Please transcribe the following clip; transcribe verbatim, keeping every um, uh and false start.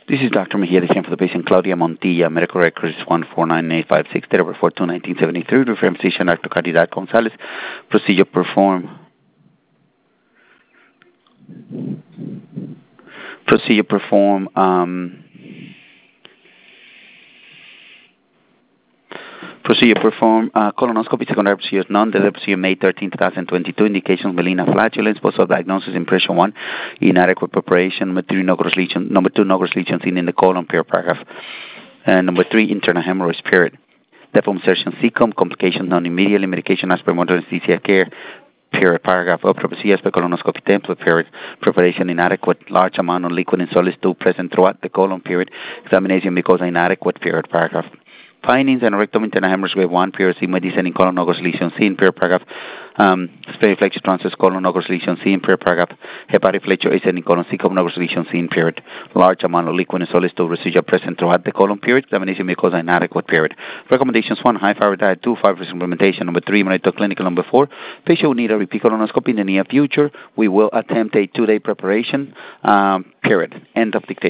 This is Doctor Mejia, the came for the patient Claudia Montilla. Medical records one four nine eight five six, date of birth four two nineteen seventy-three. Referring physician Doctor Caridad Gonzalez. Procedure performed. Procedure performed. Um, Procedure performed. Uh, colonoscopy, secondary procedures, none. The procedure May thirteenth, twenty twenty-two. Indications: melena flatulence. Possible diagnosis: impression one, inadequate preparation. Number three, no gross lesion. Number two, no gross lesion seen in the colon. Period. Paragraph. And number three, internal hemorrhoids. Period. Depth of insertion: cecum. Complications known immediately. Medication as per modern anesthesia care. Period. Paragraph. Upper procedures per colonoscopy template. Period. Preparation inadequate. Large amount of liquid and solid stool present throughout the colon. Period. Examination because inadequate. Period. Paragraph. Findings: and rectum internal hemorrhage grade one, period, sigma descending colon, no gross lesion seen, period, paragraph. Um, speriflexure transverse colon, no gross lesion seen, period, paragraph. Hepatic flexure ascending colon, cecum, no gross lesion seen, period. Large amount of liquid and solid stool residual present throughout the colon, period. Examination because inadequate, period. Recommendations: one, high fiber diet; two, fiber supplementation; number three, monitor clinical; number four, patient will need a repeat colonoscopy in the near future. We will attempt a two-day preparation, um, period. End of dictation.